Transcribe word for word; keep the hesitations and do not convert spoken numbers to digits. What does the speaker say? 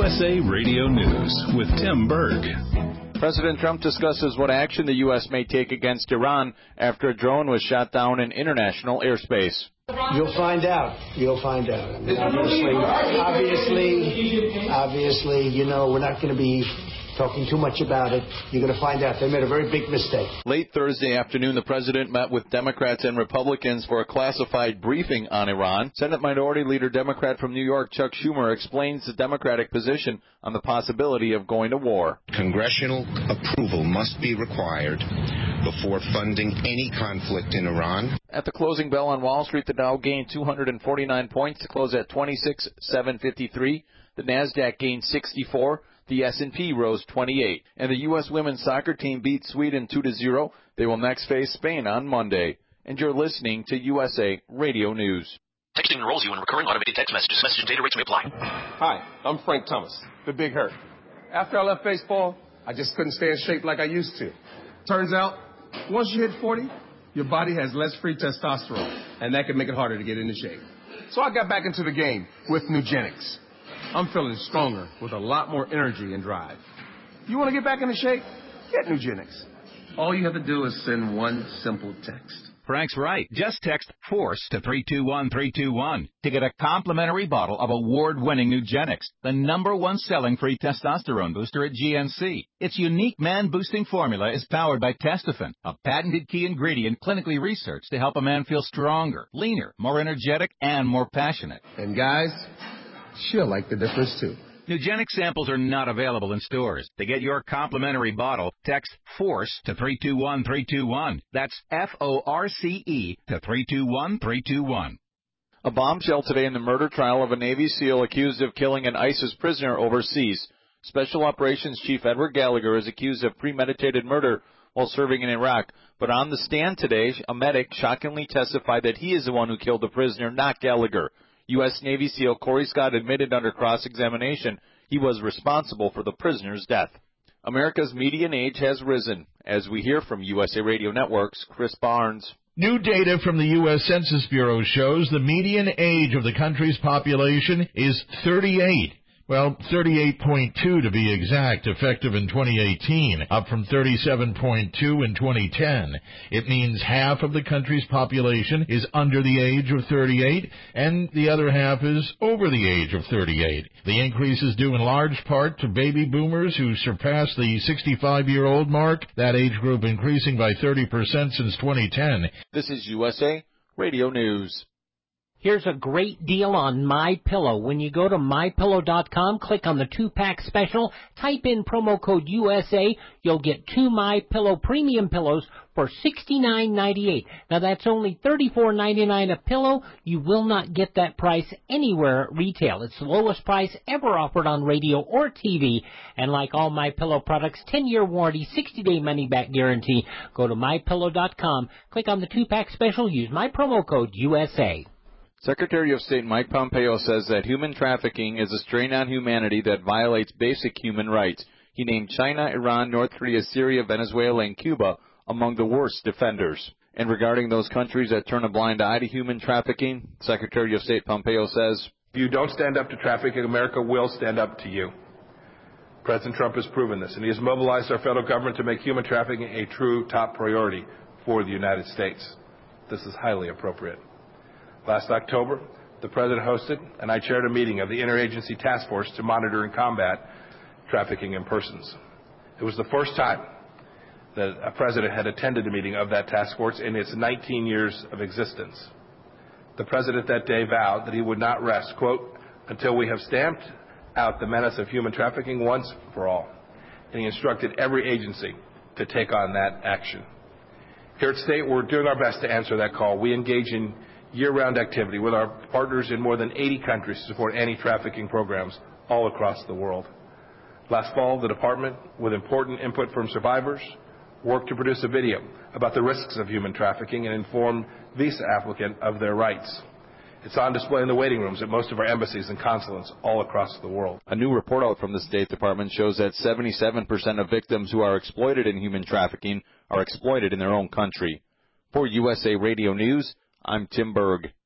U S A Radio News with Tim Berg. President Trump discusses what action the U S may take against Iran after a drone was shot down in international airspace. You'll find out. You'll find out. I mean, obviously, obviously, obviously, you know, we're not going to be talking too much about it. You're going to find out they made a very big mistake. Late Thursday afternoon, the president met with Democrats and Republicans for a classified briefing on Iran. Senate Minority Leader Democrat from New York, Chuck Schumer, explains the Democratic position on the possibility of going to war. Congressional approval must be required before funding any conflict in Iran. At the closing bell on Wall Street, the Dow gained two hundred forty-nine points to close at twenty-six thousand seven hundred fifty-three. The Nasdaq gained sixty-four. The S and P rose twenty-eight. And the U S women's soccer team beat Sweden two to zero. They will next face Spain on Monday. And you're listening to U S A Radio News. Texting enrolls you in recurring automated text messages. Message and data rates may apply. Hi, I'm Frank Thomas, the Big Hurt. After I left baseball, I just couldn't stay in shape like I used to. Turns out, once you hit forty, your body has less free testosterone, and that can make it harder to get into shape. So I got back into the game with Nugenics. I'm feeling stronger with a lot more energy and drive. You want to get back into shape? Get Nugenics. All you have to do is send one simple text. Frank's right. Just text FORCE to three two one three two one to get a complimentary bottle of award-winning Nugenics, the number one selling free testosterone booster at G N C. Its unique man-boosting formula is powered by Testofen, a patented key ingredient clinically researched to help a man feel stronger, leaner, more energetic, and more passionate. And guys, she'll like the difference too. Nugenic samples are not available in stores. To get your complimentary bottle, text FORCE to three two one three two one. That's F O R C E to three two one three two one. A bombshell today in the murder trial of a Navy SEAL accused of killing an ISIS prisoner overseas. Special Operations Chief Edward Gallagher is accused of premeditated murder while serving in Iraq. But on the stand today, a medic shockingly testified that he is the one who killed the prisoner, not Gallagher. U S Navy SEAL Corey Scott admitted under cross-examination he was responsible for the prisoner's death. America's median age has risen. As we hear from U S A Radio Network's Chris Barnes. New data from the U S Census Bureau shows the median age of the country's population is thirty-eight. Well, thirty-eight point two to be exact, effective in twenty eighteen, up from thirty-seven point two in twenty ten. It means half of the country's population is under the age of thirty-eight, and the other half is over the age of thirty-eight. The increase is due in large part to baby boomers who surpassed the sixty-five-year-old mark, that age group increasing by thirty percent since twenty ten. This is U S A Radio News. Here's a great deal on MyPillow. When you go to my pillow dot com, click on the two-pack special, type in promo code U S A, you'll get two MyPillow premium pillows for sixty-nine ninety-eight. Now, that's only thirty-four ninety-nine a pillow. You will not get that price anywhere at retail. It's the lowest price ever offered on radio or T V. And like all MyPillow products, ten-year warranty, sixty-day money-back guarantee. Go to my pillow dot com, click on the two-pack special, use my promo code U S A. Secretary of State Mike Pompeo says that human trafficking is a strain on humanity that violates basic human rights. He named China, Iran, North Korea, Syria, Venezuela, and Cuba among the worst offenders. And regarding those countries that turn a blind eye to human trafficking, Secretary of State Pompeo says, if you don't stand up to trafficking, America will stand up to you. President Trump has proven this, and he has mobilized our federal government to make human trafficking a true top priority for the United States. This is highly appropriate. Last October, the President hosted and I chaired a meeting of the Interagency Task Force to monitor and combat trafficking in persons. It was the first time that a President had attended a meeting of that task force in its nineteen years of existence. The President that day vowed that he would not rest, quote, until we have stamped out the menace of human trafficking once for all. And he instructed every agency to take on that action. Here at State, we're doing our best to answer that call. We engage in year-round activity with our partners in more than eighty countries to support anti-trafficking programs all across the world. Last fall, the department, with important input from survivors, worked to produce a video about the risks of human trafficking and inform visa applicants of their rights. It's on display in the waiting rooms at most of our embassies and consulates all across the world. A new report out from the State Department shows that seventy-seven percent of victims who are exploited in human trafficking are exploited in their own country. For U S A Radio News, I'm Tim Berg.